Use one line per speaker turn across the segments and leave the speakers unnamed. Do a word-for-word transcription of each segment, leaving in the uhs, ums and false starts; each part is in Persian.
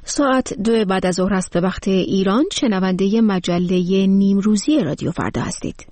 ساعت دو بعد از ظهر است به وقت ایران. شنونده مجله نیمروزی رادیو فردا هستید.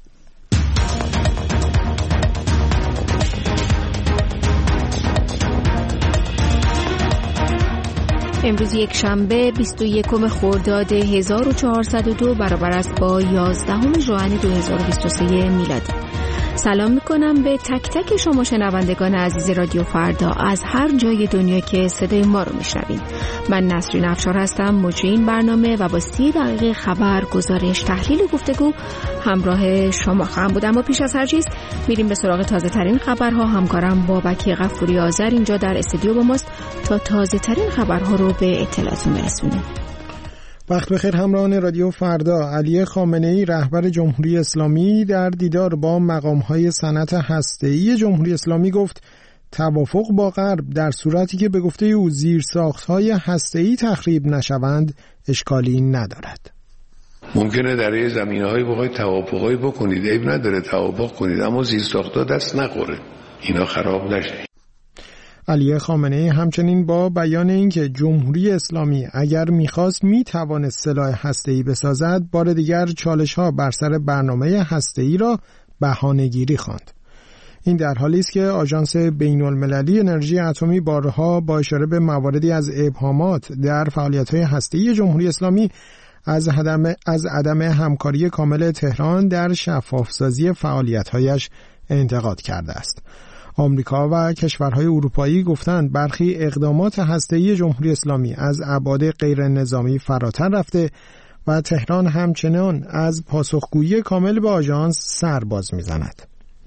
امروز یک شنبه بیست و یکم خرداد هزار و چهارصد و دو برابر است با یازدهم ژوئن دو هزار و بیست و سه میلادی. سلام میکنم به تک تک شما شنوندگان عزیز رادیو فردا از هر جای دنیا که صدای ما رو میشنوید. من نسرین افشار هستم، مجری این برنامه و با سی دقیقه خبر، گزارش، تحلیل و گفتگو همراه شما خواهم بود. اما پیش از هر چیز میریم به سراغ تازه ترین خبرها. همکارم بابک غفوری آذر اینجا در استودیو با ماست تا تازه ترین خبرها رو به اطلاعتون برسونیم.
وقت بخیر همراهان رادیو فردا. علی خامنه‌ای رهبر جمهوری اسلامی در دیدار با مقام‌های صنعت هسته‌ای جمهوری اسلامی گفت توافق با غرب در صورتی که به گفته او زیرساخت‌های هسته‌ای تخریب نشوند اشکالی ندارد.
ممکنه در یه زمینه‌های بخواید توافقایی بکنید، عیب نداره توافق کنید، اما زیرساخت‌ها دست نخوره، اینا خراب نشه.
علی خامنه‌ای همچنین با بیان اینکه جمهوری اسلامی اگر می‌خواست می‌توانست سلاح هسته‌ای بسازد، بار دیگر چالش‌ها بر سر برنامه هسته‌ای را بهانه‌گیری خواند. این در حالی است که آژانس بین‌المللی انرژی اتمی بارها با اشاره به مواردی از ابهامات در فعالیت‌های هسته‌ای جمهوری اسلامی از عدم از عدم همکاری کامل تهران در شفاف‌سازی فعالیت‌هایش انتقاد کرده است. آمریکا و کشورهای اروپایی گفتند برخی اقدامات هسته‌ای جمهوری اسلامی از ابعاد غیر نظامی فراتر رفته و تهران همچنان از پاسخگویی کامل به آژانس سر باز می‌زند.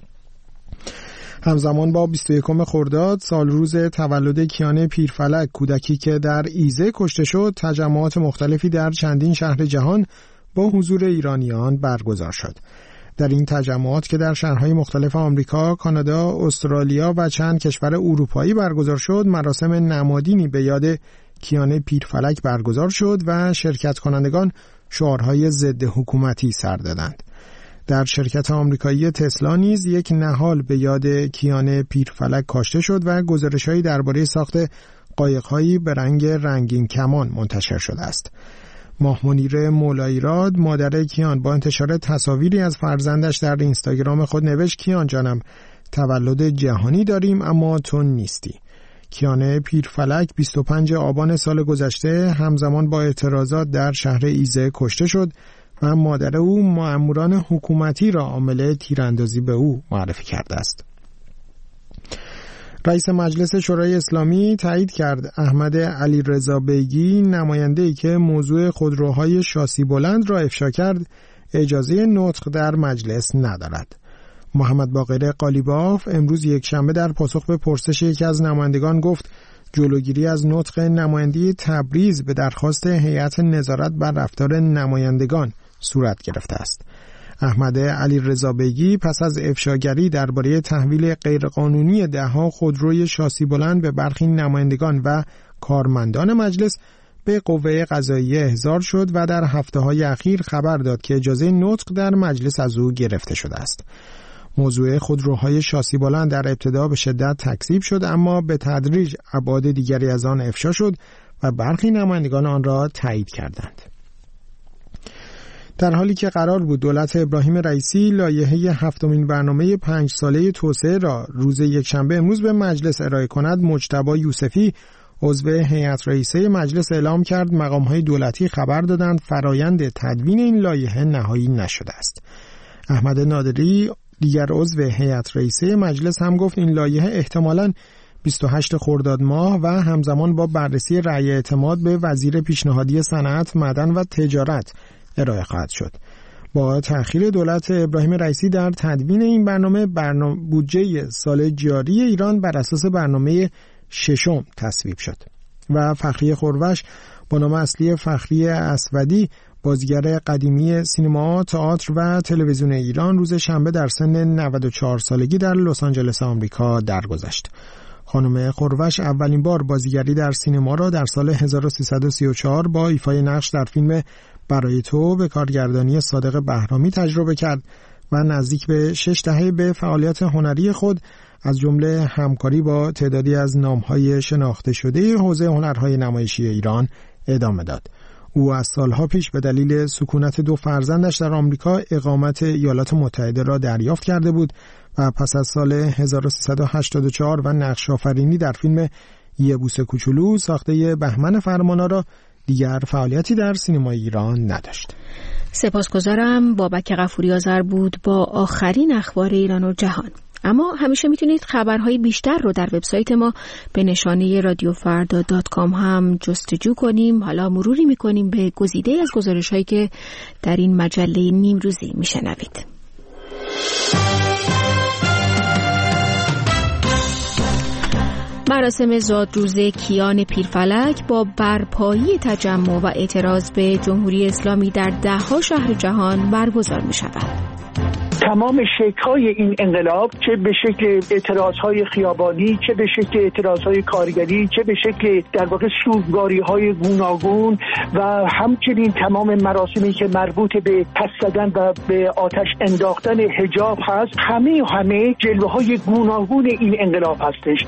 همزمان با بیست و یکم خرداد سال روز تولد کیان پیرفلک، کودکی که در ایزه کشته شد، تجمعات مختلفی در چندین شهر جهان با حضور ایرانیان برگزار شد. در این تجمعات که در شهرهای مختلف آمریکا، کانادا، استرالیا و چند کشور اروپایی برگزار شد، مراسم نمادینی به یاد کیان پیرفلک برگزار شد و شرکت کنندگان شعارهای ضد حکومتی سر دادند. در شرکت آمریکایی تسلا نیز یک نهال به یاد کیان پیرفلک کاشته شد و گزارش‌هایی درباره ساخت قایق‌هایی به رنگ رنگین کمان منتشر شده است. ماه منیر مولاییراد، مادر کیان، با انتشار تصاویری از فرزندش در اینستاگرام خود نوشت کیان جانم، تولد جهانی داریم اما تو نیستی. کیان پیرفلک بیست و پنجم آبان سال گذشته همزمان با اعتراضات در شهر ایزه کشته شد و مادر او مأموران حکومتی را عامل تیراندازی به او معرفی کرده است. رئیس مجلس شورای اسلامی تایید کرد احمد علیرضا بیگی، نماینده‌ای که موضوع خودروهای شاسی بلند را افشا کرد، اجازه نطق در مجلس ندارد. محمد باقر قالیباف امروز یک شنبه در پاسخ به پرسش یکی از نمایندگان گفت جلوگیری از نطق نمایندگی تبریز به درخواست هیئت نظارت بر رفتار نمایندگان صورت گرفته است. احمد علیرضا بیگی پس از افشاگری درباره تحویل غیرقانونی دهها خودروی شاسی بلند به برخی نمایندگان و کارمندان مجلس به قوه قضاییه احضار شد و در هفته‌های اخیر خبر داد که اجازه نطق در مجلس از او گرفته شده است. موضوع خودروهای شاسی بلند در ابتدا به شدت تکذیب شد، اما به تدریج ابعاد دیگری از آن افشا شد و برخی نمایندگان آن را تایید کردند. در حالی که قرار بود دولت ابراهیم رئیسی لایحه هفتمین برنامه پنج ساله توسعه را روز یکشنبه امروز به مجلس ارائه کند، مجتبی یوسفی عضو هیئت رئیسه مجلس اعلام کرد مقام‌های دولتی خبر دادند فرایند تدوین این لایحه نهایی نشده است. احمد نادری دیگر عضو هیئت رئیسه مجلس هم گفت این لایحه احتمالاً بیست و هشتم خرداد ماه و همزمان با بررسی رأی اعتماد به وزیر پیشنهادی صنعت، معدن و تجارت ارائه خواهد شد. با تأخیر دولت ابراهیم رئیسی در تدوین این برنامه، برنامه بودجه سال جاری ایران بر اساس برنامه ششم تصویب شد و فخری خروش با نام اصلی فخری اسودی، بازیگر قدیمی سینما، تئاتر و تلویزیون ایران، روز شنبه در سن نود و چهار سالگی در لس آنجلس آمریکا درگذشت. خانم خروش اولین بار بازیگری در سینما را در سال هزار و سیصد و سی و چهار با ایفای نقش در فیلم برای تو به کارگردانی صادق بهرامی تجربه کرد و نزدیک به شش دهه به فعالیت هنری خود از جمله همکاری با تعدادی از نام‌های شناخته شده حوزه هنرهای نمایشی ایران ادامه داد. او از سالها پیش به دلیل سکونت دو فرزندش در آمریکا اقامت ایالات متحده را دریافت کرده بود و پس از سال هزار و سیصد و هشتاد و چهار و نقش آفرینی در فیلم یه بوسه کوچولو ساخته بهمن فرمانآرا دیگر فعالیتی در سینمای ایران نداشت.
سپاسگزارم. بابک غفوری آذر بود با آخرین اخبار ایران و جهان. اما همیشه میتونید خبرهای بیشتر رو در وبسایت ما به نشانه رادیو فردا دات کام هم جستجو کنیم. حالا مروری میکنیم به گزیده از گزارش‌هایی که در این مجله نیمروزی میشنوید. مراسم زادروز کیان پیرفلک با برپایی تجمع و اعتراض به جمهوری اسلامی در ده‌ها شهر جهان برگزار می‌شود.
تمام شکل‌های این انقلاب، چه به شکل اعتراض‌های خیابانی، چه به شکل اعتراض‌های کارگری، چه به شکل در واقع سوگواری‌های گوناگون و همچنین تمام مراسمی که مربوط به پس زدن و به آتش انداختن حجاب هست، همه همه جلوه‌های گوناگون این انقلاب هستش.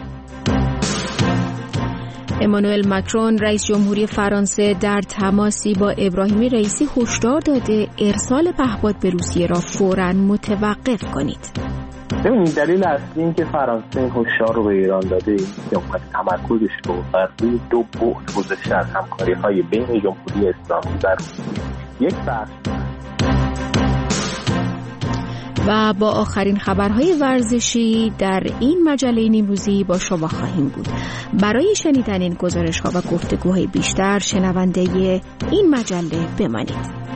امانوئل ماکرون رئیس جمهوری فرانسه در تماسی با ابراهیم رئیسی هشدار داده ارسال پهپاد به روسیه را فوراً متوقف کنید.
این دلیل اصلی این که فرانسه این هشدار رو به ایران داده این که اومد تمرکزش رو بر روی دو بعد گذاشته از همکاری‌های بین جمهوری اسلامی و روسیه. یک بحث
و با آخرین خبرهای ورزشی در این مجله نیمروزی با شما خواهیم بود. برای شنیدن این گزارش‌ها و گفتگوهای بیشتر شنونده این مجله بمانید.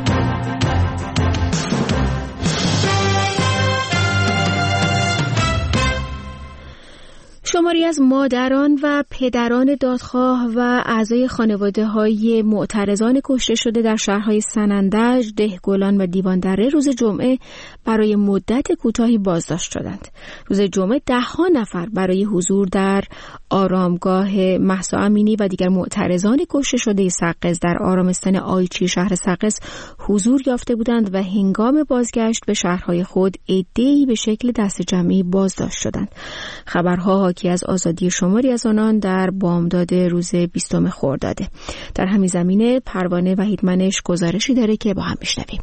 شماری از مادران و پدران دادخواه و اعضای خانواده‌های معترضان کشته شده در شهرهای سنندج، دهگلان و دیواندره روز جمعه برای مدت کوتاهی بازداشت شدند. روز جمعه ده ها نفر برای حضور در آرامگاه مهسا امینی و دیگر معترضان کشته شده سقز در آرامستان آیچی شهر سقز حضور یافته بودند و هنگام بازگشت به شهرهای خود عده‌ای به شکل دست جمعی بازداشت شدند. خبرها حاکی از آزادی شماری از آنان در بامداد روز بیستم خرداده. در همین زمینه پروانه وحیدمنش گزارشی داره که با هم بشنویم.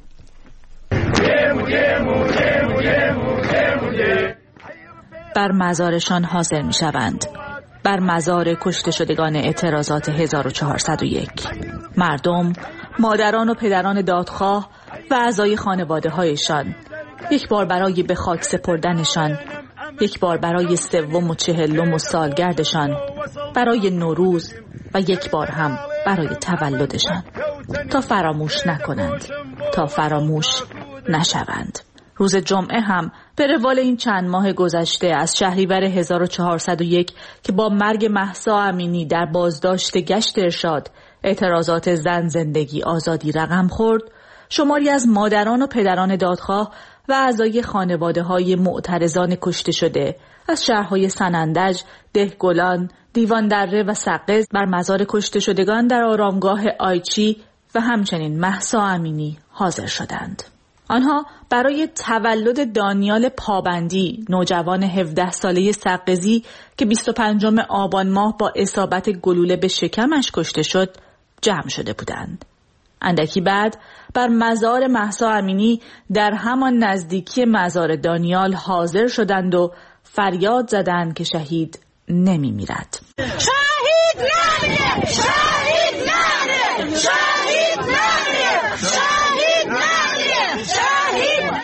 بر مزارشان حاضر می شوند. بر مزار کشته شدگان اعتراضات هزار و چهارصد و یک. مردم، مادران و پدران دادخواه و اعضای خانواده هایشان یک بار برای به خاک سپردنشان، یک بار برای سوم و چهلم و سالگردشان، برای نوروز و یک بار هم برای تولدشان، تا فراموش نکنند، تا فراموش نشوند. روز جمعه هم به روال این چند ماه گذشته از شهریور هزار و چهارصد و یک که با مرگ مهسا امینی در بازداشت گشت ارشاد اعتراضات زن زندگی آزادی رقم خورد، شماری از مادران و پدران دادخواه و اعضای خانواده‌های معترضان کشته شده از شهرهای سنندج، دهگلان، دیواندره و سقز بر مزار کشته شدگان در آرامگاه آیچی و همچنین مهسا امینی حاضر شدند. آنها برای تولد دانیال پابندی، نوجوان هفده ساله سقزی که بیست و پنجم آبان ماه با اصابت گلوله به شکمش کشته شد، جمع شده بودند. اندکی بعد بر مزار مهسا امینی در همان نزدیکی مزار دانیال حاضر شدند و فریاد زدند که شهید نمی میرد.
شهید نمیره! شهید نمیره! شهید نمیره! شهید نمیره! شهید.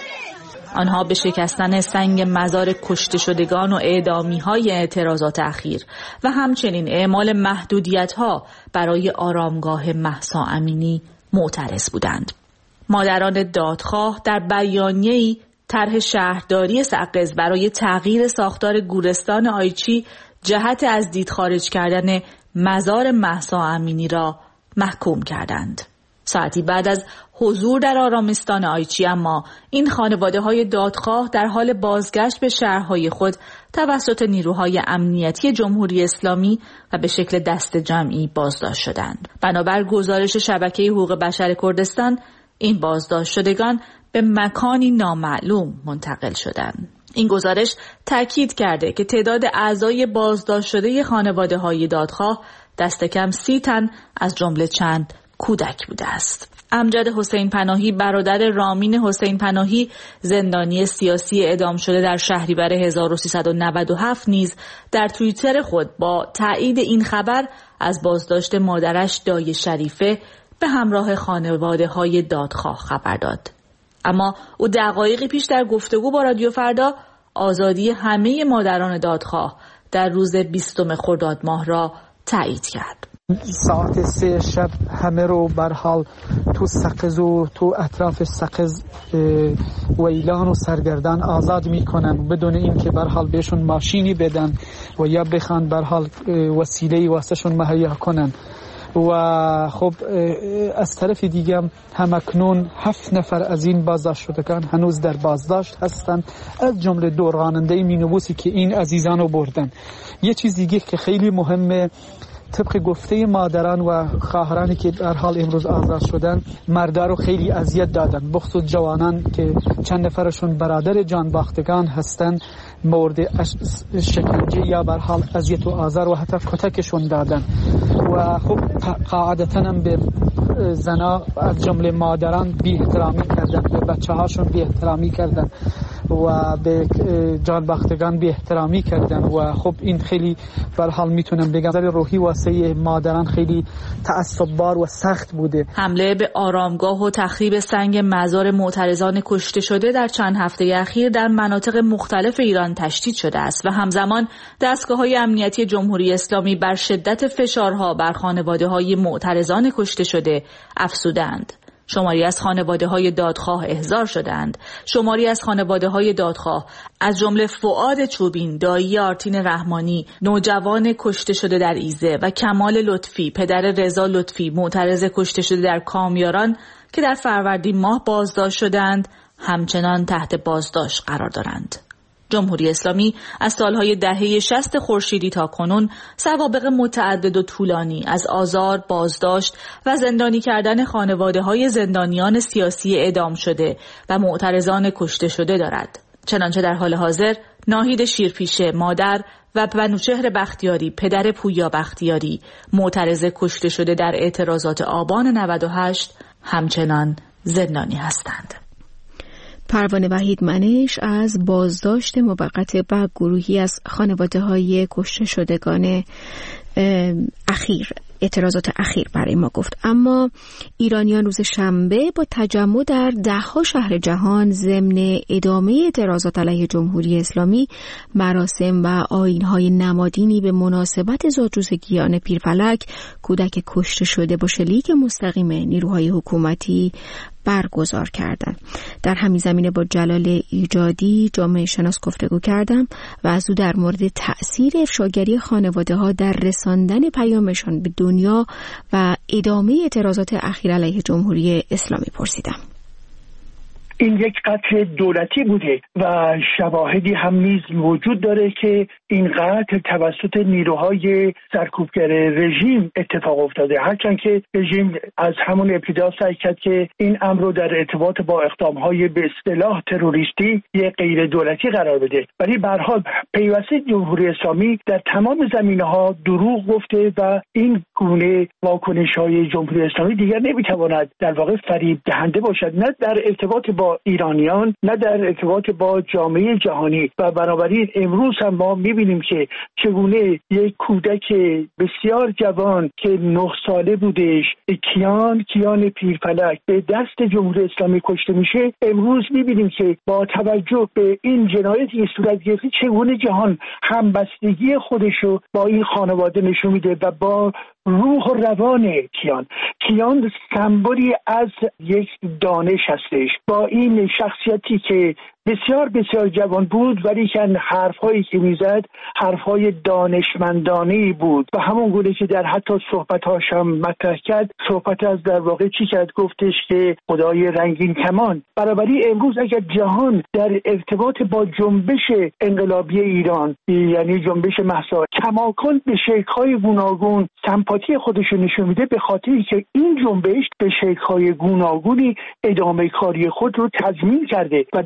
آنها به شکستن سنگ مزار کشته شدگان و اعدامی های اعتراضات اخیر و همچنین اعمال محدودیت ها برای آرامگاه مهسا امینی معترض بودند. مادران دادخواه در بیانیه‌ای طرح شهرداری سقز برای تغییر ساختار گورستان آیچی جهت از دید خارج کردن مزار مهسا امینی را محکوم کردند. ساعتی بعد از حضور در آرامستان آیچی اما این خانواده‌های دادخواه در حال بازگشت به شهرهای خود توسط نیروهای امنیتی جمهوری اسلامی و به شکل دست جمعی بازداشت شدند. بنابر گزارش شبکه حقوق بشر کردستان، این بازداشت شدگان به مکانی نامعلوم منتقل شدند. این گزارش تاکید کرده که تعداد اعضای بازداشت شده خانواده‌های دادخواه دست کم سی تن از جمله چند کودک بوده است. امجد حسین پناهی برادر رامین حسین پناهی زندانی سیاسی اعدام شده در شهریور هزار و سیصد و نود و هفت نیز در توییتر خود با تایید این خبر از بازداشت مادرش دایه شریفه به همراه خانواده‌های دادخواه خبر داد. اما او دقایقی پیش در گفتگو با رادیو فردا آزادی همه مادران دادخواه در روز بیستم خرداد ماه را تایید کرد.
ساعت سه شب همه رو بر حال تو سقز و تو اطراف سقز ویلان و سرگردان آزاد میکنن بدون اینکه بر حال بهشون ماشینی بدن و یا بخوان بر حال وسیله واسهشون مهیا کنن. و خب از طرف دیگه هم اکنون هفت نفر از این بازداشت شدگان هنوز در بازداشت هستند، از جمله دو راننده مینیبوسی که این عزیزان رو بردن. یه چیز دیگه که خیلی مهمه، طبق گفته مادران و خواهرانی که در حال امروز آزاد شدن، مردا رو خیلی اذیت دادن، بخصوص جوانان که چند نفرشون برادر جانباختگان هستن مورد شکنجه یا بر حال اذیت و آزار و حتی کتکشون دادن. و خب قاعدتاً هم به زنا از جمله مادران بی احترامی کردن، به بچه هاشون بی احترامی کردن و به جانباختگان بی احترامی کردن. و خب این خیلی بر حال میتونم بگم نظر روحی واسه مادران خیلی تعصب‌بار و سخت بوده.
حمله به آرامگاه و تخریب سنگ مزار معترضان کشته شده در چند هفته اخیر در مناطق مختلف ایران تشدید شده است و همزمان دستگاه‌های امنیتی جمهوری اسلامی بر شدت فشارها بر خانواده‌های معترضان کشته شده افزودند. شماری از خانواده‌های دادخواه احضار شدند. شماری از خانواده‌های دادخواه از جمله فؤاد چوبین، دایی آرتین رحمانی، نوجوان کشته شده در ایزه و کمال لطفی، پدر رضا لطفی، معترض کشته شده در کامیاران که در فروردین ماه بازداشت شدند، همچنان تحت بازداشت قرار دارند. جمهوری اسلامی از سالهای دهه شصت خورشیدی تا کنون سوابق متعدد و طولانی از آزار، بازداشت و زندانی کردن خانواده‌های زندانیان سیاسی اعدام شده و معترضان کشته شده دارد. چنانچه در حال حاضر ناهید شیرپیشه، مادر، و بنوچهر بختیاری، پدر پویا بختیاری، معترض کشته شده در اعتراضات آبان نود و هشت همچنان زندانی هستند.
پروانه وحید منش از بازداشت موقت و گروهی از خانواده‌های کشته شدگان اخیر، اعتراضات اخیر برای ما گفت. اما ایرانیان روز شنبه با تجمع در ده‌ها شهر جهان ضمن ادامه اعتراضات علیه جمهوری اسلامی مراسم و آیین‌های نمادینی به مناسبت زادروزگیان پیرفلک، کودک کشته شده با شلیک مستقیم نیروهای حکومتی برگزار کردند. در همین زمینه با جلال ایجادی جامعه شناس گفتگو کردم و از او در مورد تأثیر افشاگری خانواده‌ها در رساندن پیامشان به دنیا و ادامه اعتراضات اخیر علیه جمهوری اسلامی پرسیدم.
این یک قتل دولتی بوده و شواهدی هم نیز وجود داره که این قتل توسط نیروهای سرکوبگر رژیم اتفاق افتاده، هرچند که رژیم از همون ابتدا سعی کرد که این امر رو در ارتباط با اقدامهای به اصطلاح تروریستی یک غیر دولتی قرار بده، ولی به هر حال پیوسته جمهوری اسلامی در تمام زمینه‌ها دروغ گفته و این گونه واکنش‌های جمهوری اسلامی دیگر نمی‌تواند در واقع فریب دهنده باشد، نه در ارتباط با ایرانیان نه در ارتباط با جامعه جهانی. و بنابراین امروز هم ما می‌بینیم که چگونه یک کودک بسیار جوان که نه ساله بودش، کیان کیان پیرفلک، به دست جمهوری اسلامی کشته میشه. امروز می‌بینیم که با توجه به این جنایتی که صورت گرفته چگونه جهان همبستگی خودشو با این خانواده نشون میده و با روح و روان کیان. کیان سمبولی از یک دانش هستش، با این شخصیتی که بسیار بسیار جوان بود ولی که حرف‌هایی که میزد حرف‌های دانشمندانه‌ای بود و همون گونه که در حتی صحبت‌هاش هم مطرح کرد، صحبت از در واقع چی کرد؟ گفتش که خدای رنگین کمان. بنابراین امروز اگر جهان در ارتباط با جنبش انقلابی ایران، یعنی جنبش مهسا، کماکان به شکل‌های گوناگون سمپاتی خودش رو نشون میده، به خاطری که این جنبش به شکل‌های گوناگونی ادامه کاری خود رو تضمین کرده و در ارتباط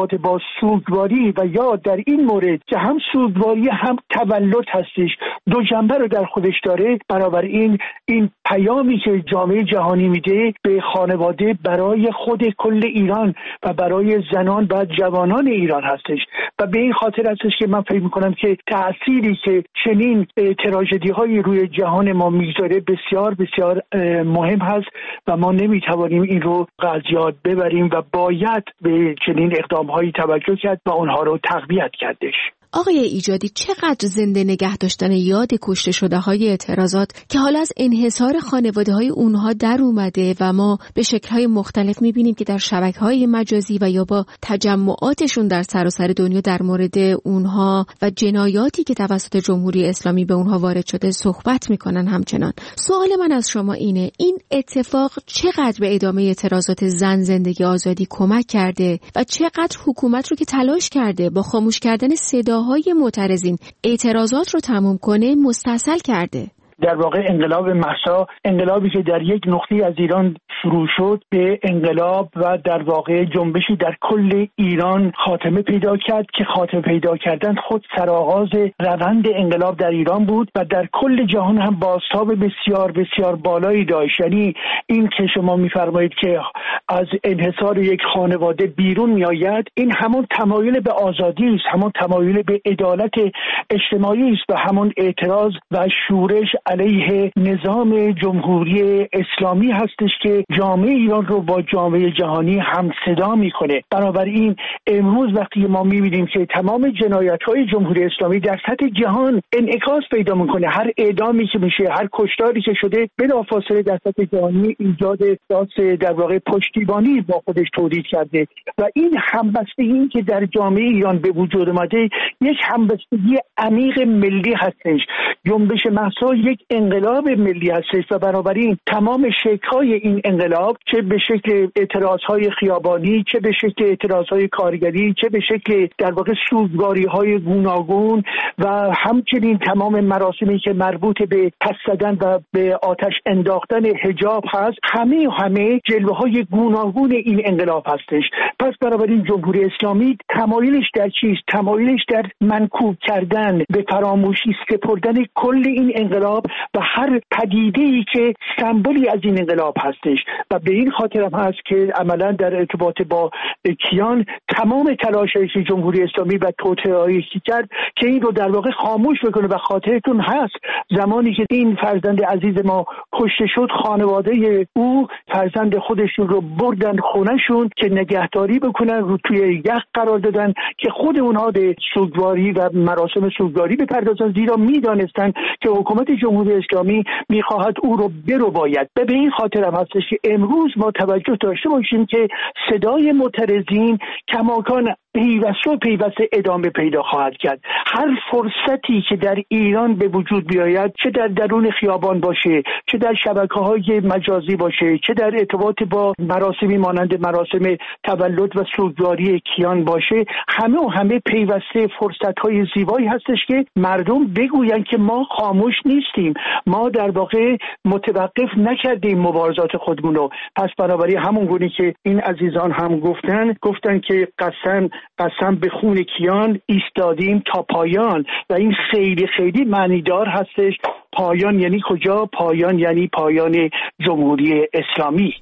ارتباط با سوگواری و یا در این مورد که هم سوگواری هم تولد هستش، دو جنبه رو در خودش داره. بنابراین این پیامی که جامعه جهانی میده به خانواده برای خود کل ایران و برای زنان و جوانان ایران هستش و به این خاطر هستش که من فکر میکنم که تأثیری که چنین تراژدی های روی جهان ما میگذاره بسیار بسیار مهم هست و ما نمیتوانیم این رو از یاد ببریم و باید به چنین اقدام هایی توجه کرد و اونها رو تقویت کردش.
آقای ایجادی، چقدر زنده نگه داشتن یاد کشته شده های اعتراضات که حالا از انحصار خانواده های اونها در اومده و ما به شکل های مختلف میبینیم که در شبکه های مجازی و یا با تجمعاتشون در سراسر دنیا در مورد اونها و جنایاتی که توسط جمهوری اسلامی به اونها وارد شده صحبت میکنن. همچنان سوال من از شما اینه، این اتفاق چقدر به ادامه اعتراضات زن زندگی آزادی کمک کرده و چقدر حکومت رو که تلاش کرده با خاموش کردن صدا های معترضین اعتراضات رو تموم کنه مستاصل کرده؟
در واقع انقلاب مهسا، انقلابی که در یک نقطه از ایران شروع شد، به انقلاب و در واقع جنبشی در کل ایران خاتمه پیدا کرد که خاتمه پیدا کردن خود سرآغاز روند انقلاب در ایران بود و در کل جهان هم بازتاب بسیار بسیار بالایی داشت. یعنی این که شما می‌فرمایید که از انحصار یک خانواده بیرون میآید، این همون تمایل به آزادی است، همون تمایل به عدالت اجتماعی است و همون اعتراض و شورش علیه نظام جمهوری اسلامی هستش که جامعه ایران رو با جامعه جهانی هم صدا میکنه. بنابراین امروز وقتی ما میبینیم که تمام جنایت‌های جمهوری اسلامی در سطح جهان انعکاس پیدا میکنه، هر اعدامی که میشه، هر کشتاری که شده، بلافاصله در سطح جهانی ایجاد احساس در واقع پشتیبانی با خودش تولید کرده و این همبستگی که در جامعه ایران به وجود اومده یک همبستگی عمیق ملی هستش. جنبش مهسا یک انقلاب ملی هستش و بنابراین تمام شکل‌های این انقلاب، چه به شکل اعتراض‌های خیابانی، چه به شکل اعتراض‌های کارگری، چه به شکل در واقع سوگواری‌های گوناگون و همچنین تمام مراسمی که مربوط به پس زدن و به آتش انداختن حجاب هست، همه همه جلوه‌های گوناگون این انقلاب هستش. پس بنابراین جمهوری اسلامی تمایلش در چیست؟ تمایلش در منکوب کردن، به فراموشی سپردن کل این انقلاب و هر پدیده‌ای که سمبولی از این انقلاب هستش و به این خاطر هم هست که عملا در ارتباط با کیان تمام تلاش‌هایی که جمهوری اسلامی و توطئه‌ای کرد که این رو در واقع خاموش بکنه و خاطرتون هست زمانی که این فرزند عزیز ما کشته شد، خانواده او فرزند خودشون رو بردن خونه‌شون که نگهداری بکنن، رو توی یخ قرار دادن که خود اونها به سوگواری و مراسم سوگواری بپردازن، زیرا میدانستن که حکومت جمهوری اسلامی میخواهد او رو برو باید. و به این خاطر هم هستش که امروز ما توجه داشته باشیم که صدای معترضین کماکان پیوسته و پیوسته ادامه پیدا خواهد کرد. هر فرصتی که در ایران به وجود بیاید، چه در درون خیابان باشه، چه در شبکه‌های مجازی باشه، چه در ارتباط با مراسمی مانند مراسم تولد و سوگواری کیان باشه، همه و همه پیوسته فرصت‌های زیبایی هستش که مردم بگویند که ما خاموش نیستیم، ما در واقع متوقف نکردیم مبارزات خودمون رو. پس بنابراین همون گونه که این عزیزان هم گفتن گفتن که قسم قسم به خون کیان ایستادیم تا پایان و این خیلی خیلی معنیدار هستش. پایان یعنی کجا؟ پایان یعنی پایان جمهوری اسلامی.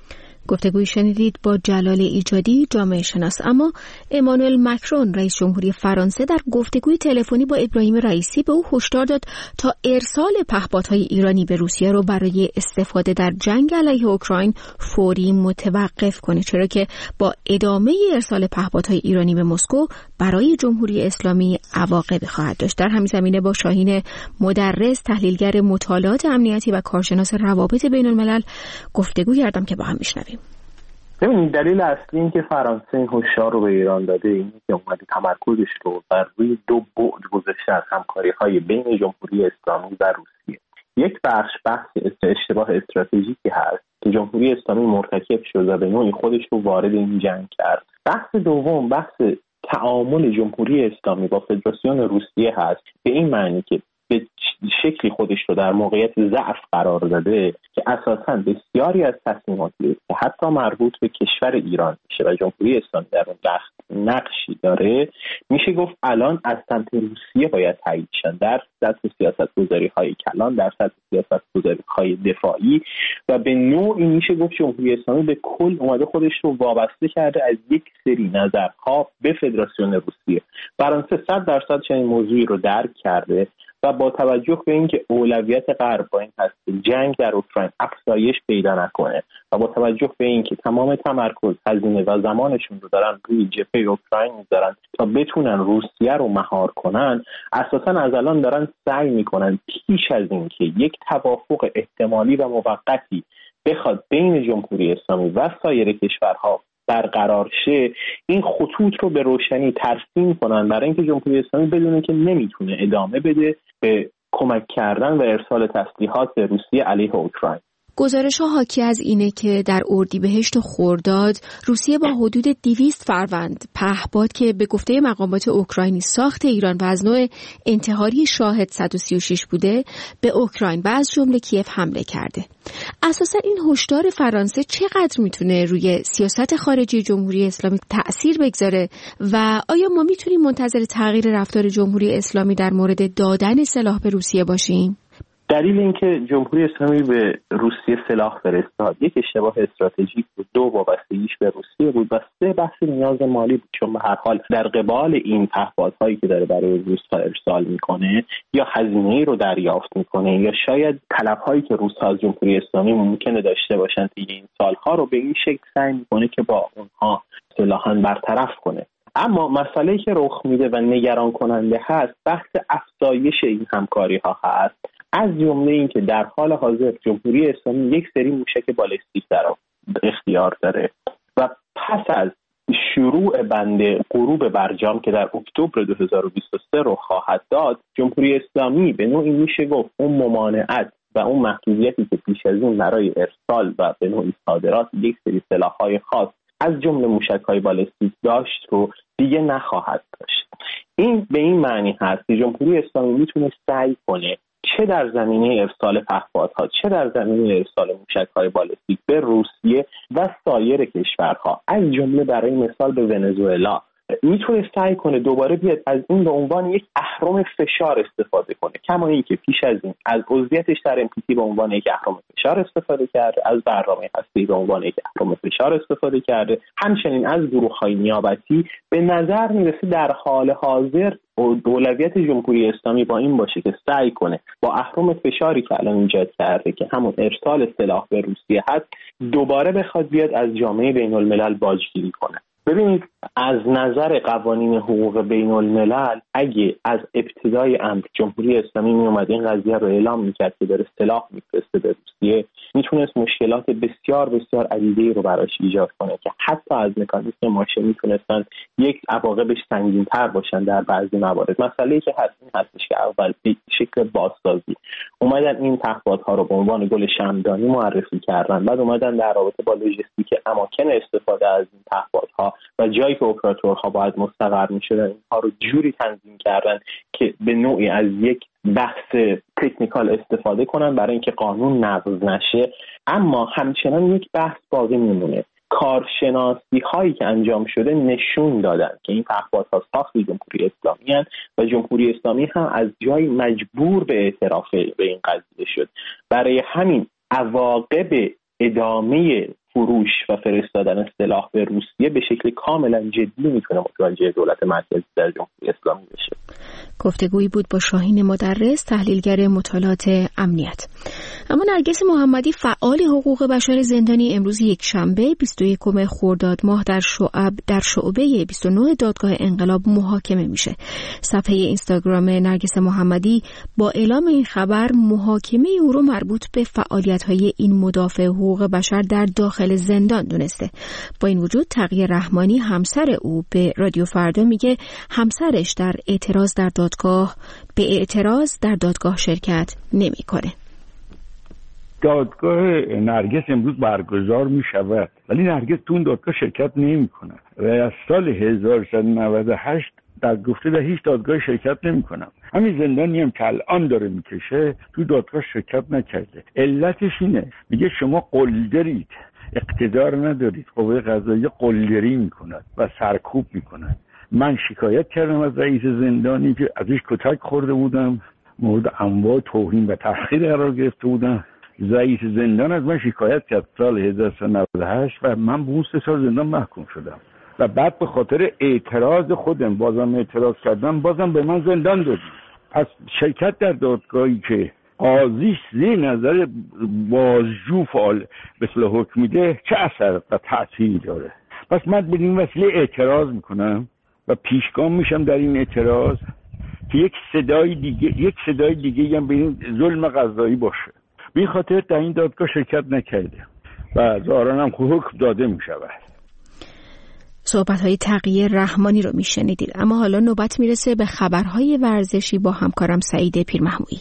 گفتگوی شنیدید با جلال ایجادی، جامعه شناس. اما امانوئل مکرون رئیس جمهوری فرانسه در گفتگوی تلفنی با ابراهیم رئیسی به او هشدار داد تا ارسال پهپادهای ایرانی به روسیه رو برای استفاده در جنگ علیه اوکراین فوری متوقف کنه، چرا که با ادامه ارسال پهپادهای ایرانی به مسکو برای جمهوری اسلامی عواقبی خواهد داشت. در همین زمینه با شاهین مدرس، تحلیلگر مطالعات امنیتی و کارشناس روابط بین الملل گفتگو کردم که با هم میشنویم.
ببینید دلیل اصلی این که فرانسه این هشدار رو به ایران داده اینه که اومده تمرکزش رو بر روی دو بعد گذاشته از همکاری‌های بین جمهوری اسلامی و روسیه. یک بخش بحث اشتباه استراتژیکی هست که جمهوری اسلامی مرتکب شد و به نوعی خودش رو وارد این جنگ کرد. بحث دوم بحث تعامل جمهوری اسلامی با فدراسیون روسیه هست، به این معنی که به شکلی خودش رو در موقعیت ضعف قرار داده که اساساً بسیاری از تصمیماتی که حتی مربوط به کشور ایران میشه و جمهوری اسلامی در اون نقشی داره، میشه گفت الان از سمت روسیه باید تایید شن در سطح سیاست‌گذاری‌های کلان، در سطح سیاست‌گذاری‌های دفاعی و به نوعی میشه گفت جمهوری اسلامی به کل اومده خودش رو وابسته کرده از یک سری نظرها به فدراسیون روسیه. فرانسه صد درصد چنین موضوعی رو درک کرده و با توجه به اینکه اولویت غرب با این هست که جنگ در اوکراین افزایش پیدا نکنه و با توجه به اینکه تمام تمرکز، هزینه و زمانشون رو دارن روی جبهه اوکراین میذارن تا بتونن روسیه رو مهار کنن، اساسا از الان دارن سعی میکنن پیش از اینکه یک توافق احتمالی و موقتی بخواد بین جمهوری اسلامی و سایر کشورها برقرار شه، این خطوط رو به روشنی ترسیم کنن برای اینکه جمهوری اسلامی بدونه که نمیتونه ادامه بده به کمک کردن و ارسال تسلیحات به روسیه علیه اوکراین.
گزارش‌ها حاکی از اینه که در اردیبهشت خرداد روسیه با حدود دویست فروند پهپاد که به گفته مقامات اوکراینی ساخت ایران و از نوع انتحاری شاهد صد و سی و شش بوده به اوکراین و از جمله کیف حمله کرده. اساسا این هشدار فرانسه چقدر میتونه روی سیاست خارجی جمهوری اسلامی تأثیر بگذاره و آیا ما میتونیم منتظر تغییر رفتار جمهوری اسلامی در مورد دادن سلاح به روسیه باشیم؟
دلیل اینکه جمهوری اسلامی به روسیه سلاح فرستاد یک اشتباه استراتژیک بود، دو وابستگیش به روسیه بود و سه بحث نیاز مالی بود، چون به هر حال در قبال این پهپادهایی که داره برای روس‌ها ارسال میکنه یا هزینه‌ای رو دریافت میکنه یا شاید طلب‌هایی که روس‌ها از جمهوری اسلامی ممکنه داشته باشن طی این سالها رو به این شکل سعی میکنه که با اونها اصطلاحاً برطرف کنه. اما مسئله‌ای که رخ میده و نگران کننده هست بحث افزایش این همکاری‌ها هست، از جمله این که در حال حاضر جمهوری اسلامی یک سری موشک بالستیک در اختیار داره و پس از شروع بند غروب برجام که در اکتبر دو هزار و بیست و سه رو خواهد داد، جمهوری اسلامی به نوعی میشه گفت اون ممانعت و اون محدودیتی که پیش از این برای ارسال و به نوعی صادرات یک سری سلاح‌های خاص از جمله موشک‌های بالستیک داشت رو دیگه نخواهد داشت. این به این معنی هست که جمهوری اسلامی میتونه سعی کنه چه در زمینه ارسال پهپادها چه در زمینه ارسال موشک‌های بالستیک به روسیه و سایر کشورها از جمله برای مثال به ونزوئلا میتونه سعی کنه دوباره بیاد از این به عنوان یک اهرم فشار استفاده کنه، کما اینکه پیش از این از عضویتش در ام پی تی به عنوان یک اهرم فشار استفاده کرده، از برنامه هسته‌ای به عنوان یک اهرم فشار استفاده کرده، همچنین از گروه‌های نیابتی. به نظر میرسه در حال حاضر اولویت جمهوری اسلامی با این باشه که سعی کنه با اهرم فشاری که الان ایجاد کرده که همون ارسال سلاح به روسیه هست دوباره بخواد بیاد از جامعه بین الملل باجگیری کنه. ببینید از نظر قوانین حقوق بین الملل اگه از ابتدای امر جمهوری اسلامی می اومد این قضیه رو اعلام میکرد که داره سلاح میفرسته به روسیه، میتونست مشکلات بسیار بسیار عدیده‌ای رو براش ایجاد کنه که حتی از مکانیزم ماشه میتونستن یک عواقبش سنگین‌تر باشن در بعضی موارد. مسئله‌ای که هست این هستش که اول به شکل بازسازی اومدن این پهپادها رو به عنوان گل شمعدانی معرفی کردن، بعد اومدن در رابطه با لوجستیک اماکن استفاده از این پهپادها و جایی که اپراتورها باید مستقر می‌شدن اینها رو جوری تنظیم کردن که به نوعی از یک بحث تکنیکال استفاده کنن برای اینکه قانون نقض نشه. اما همچنان یک بحث باقی میمونه. کارشناسی هایی که انجام شده نشون دادن که این پهپادها ساخت جمهوری اسلامی هستند و جمهوری اسلامی هم از جای مجبور به اعتراف به این قضیه شد. برای همین عواقب ادامه فروش و فرستادن سلاح به روسیه به شکل کاملا جدی میتونه متوجه دولت مرکزی در جمهوری اسلامی بشه.
گفتگویی بود با شاهین مدرس، تحلیلگر مطالعات امنیت. اما نرگس محمدی، فعال حقوق بشر زندانی، امروز یک شنبه بیست و یکم خرداد ماه در شعب در شعبه بیست و نه دادگاه انقلاب محاکمه میشه. صفحه اینستاگرام نرگس محمدی با اعلام این خبر محاکمه او رو مربوط به فعالیت‌های این مدافع حقوق بشر در داخل زندان دونسته. با این وجود تقی رحمانی همسر او به رادیو فردا میگه همسرش در اعتراض در دادگاه به اعتراض در دادگاه شرکت نمیکنه.
دادگاه نرگس امروز برگزار می شود ولی نرگس تو اون دادگاه شرکت نمی کنه و از سال هزار و سیصد و نود و هشت در گفته در هیچ دادگاه شرکت نمیکنم. همین زندانی هم که الان داره میکشه تو دادگاه شرکت نکرده. علتش اینه، میگه شما قلدرید، اقتدار ندارید، قوه قضاییه قلدری میکند و سرکوب میکند. من شکایت کردم از رئیس زندانی که ازش کتک خورده بودم، مورد انواع توهین و تحقیر قرار گرفته بودم. رئیس زندان از من شکایت کرد سال هزار و سیصد و نود و هشت و من به اون سه سال زندان محکوم شدم و بعد به خاطر اعتراض خودم بازم اعتراض کردم، بازم به من زندان دادیم. پس شرکت در دادگاهی که قاضی زیر نظر بازجو فعال به اصطلاح حکم میده چه اثر و تأثیری داره؟ پس من به این وسیله اعتراض میکنم و پیشگام میشم در این اعتراض که یک صدای دیگه یک صدای دیگه هم به این ظلم قضایی باشه. به این خاطر در این دادگاه شرکت نکرده و ظاهراً هم حکم داده میشود.
صحبت‌های تقیه رحمانی رو میشنیدید. اما حالا نوبت میرسه به خبرهای ورزشی با همکارم سعید پیرمحمودی.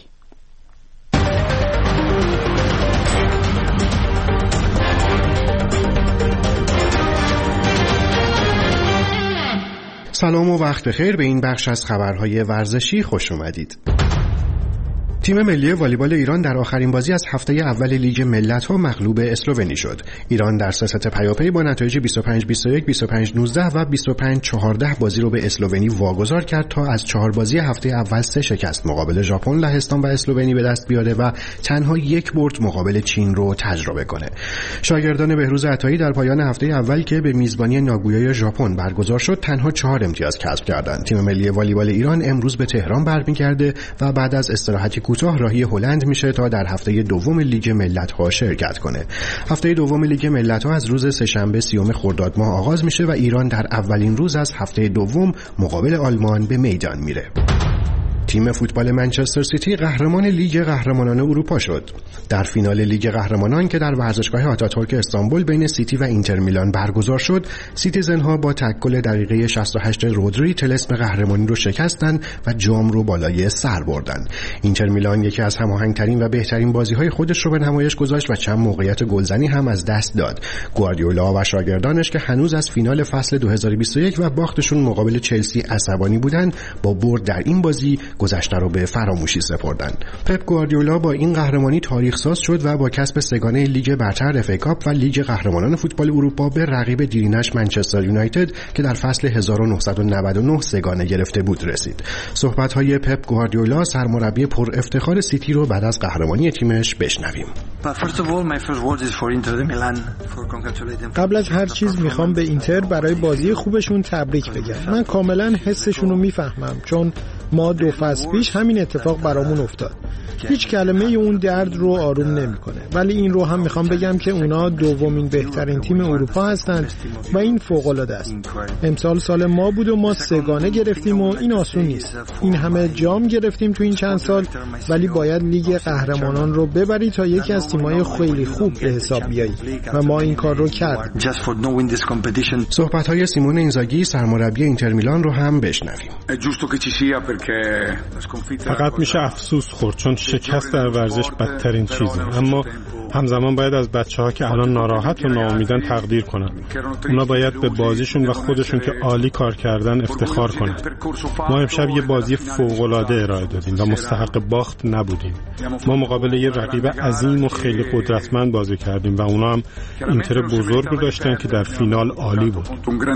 سلام و وقت بخیر، به این بخش از خبرهای ورزشی خوش اومدید. تیم ملی والیبال ایران در آخرین بازی از هفته اول لیگ ملت‌ها مغلوب اسلوونی شد. ایران در سه ست پیاپی با نتایج بیست و پنج بیست و یک، بیست و پنج نوزده و بیست و پنج چهارده بازی رو به اسلوونی واگذار کرد تا از چهار بازی هفته اول سه شکست مقابل ژاپن، لهستان و اسلوونی به دست بیاره و تنها یک برد مقابل چین رو تجربه کنه. شاگردان بهروز عطایی در پایان هفته اول که به میزبانی ناگویای ژاپن برگزار شد تنها چهار امتیاز کسب کردند. تیم ملی والیبال ایران امروز به تهران برمیگرده و بعد از استراحتی کوتاه راهی هلند میشه تا در هفته دوم لیگ ملت‌ها شرکت کنه. هفته دوم لیگ ملت‌ها از روز سه‌شنبه سیوم خرداد ماه آغاز میشه و ایران در اولین روز از هفته دوم مقابل آلمان به میدان میره. تیم فوتبال منچستر سیتی قهرمان لیگ قهرمانان اروپا شد. در فینال لیگ قهرمانان که در ورزشگاه آتاتورک استانبول بین سیتی و اینتر میلان برگزار شد، سیتیزن‌ها با تکل دقیقه شصت و هشت رودری طلسم قهرمانی رو شکستند و جام رو بالای سر بردند. اینتر میلان یکی از هماهنگ‌ترین و بهترین بازی‌های خودش رو به نمایش گذاشت و چند موقعیت گلزنی هم از دست داد. گواردیولا و شاگردانش که هنوز از فینال فصل دو هزار و بیست و یک و باختشون مقابل چلسی عصبانی بودند، با برد در این بازی گذشته رو به فراموشی سپردن. پپ گواردیولا با این قهرمانی تاریخ ساز شد و با کسب سگانه لیگ برتر، اف ای کاپ و لیگ قهرمانان فوتبال اروپا به رقیب دیرینش منچستر یونایتد که در فصل هزار و نهصد و نود و نه سگانه گرفته بود رسید. صحبت‌های پپ گواردیولا سرمربی پر افتخار سیتی رو بعد از قهرمانی تیمش بشنویم.
قبل از هر چیز میخوام به اینتر برای بازی خوبشون تبریک بگم. من کاملا حسشون رو میفهمم، چون ما دو فصل پیش همین اتفاق برامون افتاد. هیچ کلمه اون درد رو آروم نمیکنه، ولی این رو هم میخوام بگم که اونا دومین بهترین تیم اروپا هستند و این فوق العاده است. امسال سال ما بود و ما سگانه گرفتیم و این آسون نیست. این همه جام گرفتیم تو این چند سال، ولی باید لیگ قهرمانان رو ببری تا یکی از تیم‌های خیلی خوب به حساب بیایی و ما این کار رو کردیم.
صحبت‌های سیمون اینزاگی سرمربی اینتر میلان رو هم بشنویم.
فقط میشه افسوس خورد، چون شکست در ورزش بدترین چیزه، اما همزمان باید از بچه‌ها که الان ناراحت و ناامیدن تقدیر کنن. اونا باید به بازیشون و خودشون که عالی کار کردن افتخار کنن. ما امشب یه بازی فوق‌العاده ارائه دادیم و مستحق باخت نبودیم. ما مقابل یه رقیب عظیم و خیلی قدرتمند بازی کردیم و اونا هم اینتر بزرگ رو داشتن که در فینال عالی بود.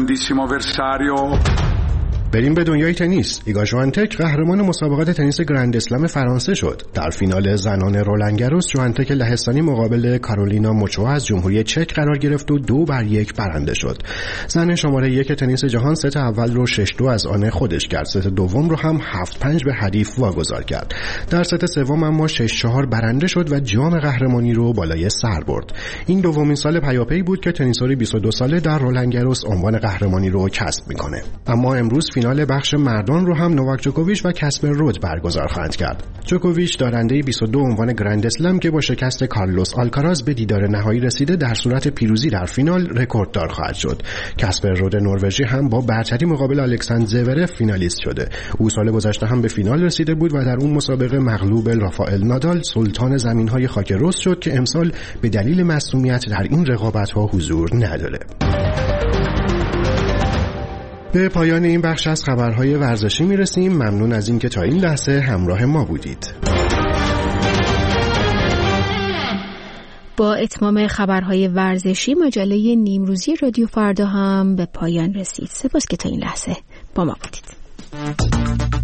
بریم به دنیای تنیس. ایگا ژوانتک قهرمان مسابقات تنیس گرند اسلم فرانسه شد. در فینال زنان رولان گاروس ژوانتک لهستانی مقابل کارولینا موچووا از جمهوری چک قرار گرفت و دو بر یک برنده شد. زن شماره یک تنیس جهان ست اول رو شش دو از آن خودش کرد. ست دوم رو هم هفت پنج به حریف واگذار کرد. در ست سوم اما شش چهار برنده شد و جام قهرمانی رو بالای سر برد. این دومین سال پیاپی بود که تنیسور بیست و دو ساله در رولان گاروس عنوان قهرمانی رو کسب میکنه. اما امروز فینال بخش مردان رو هم نوواک جوکوویچ و کاسپر رود برگزار خواهند کرد. جوکوویچ دارنده بیست و دو عنوان گرند اسلم که با شکست کارلوس آلکاراز به دیدار نهایی رسیده در صورت پیروزی در فینال رکورددار خواهد شد. کاسپر رود نروژی هم با برتری مقابل الکساندر زورف فینالیست شده. او سال گذشته هم به فینال رسیده بود و در اون مسابقه مغلوب رافائل نادال سلطان زمین‌های خاک رس شد که امسال به دلیل معصومیت در این رقابت‌ها حضور نداره. به پایان این بخش از خبرهای ورزشی میرسیم. ممنون از اینکه تا این لحظه همراه ما بودید.
با اتمام خبرهای ورزشی مجله نیمروزی رادیو فردا هم به پایان رسید. سپاس که تا این لحظه با ما بودید.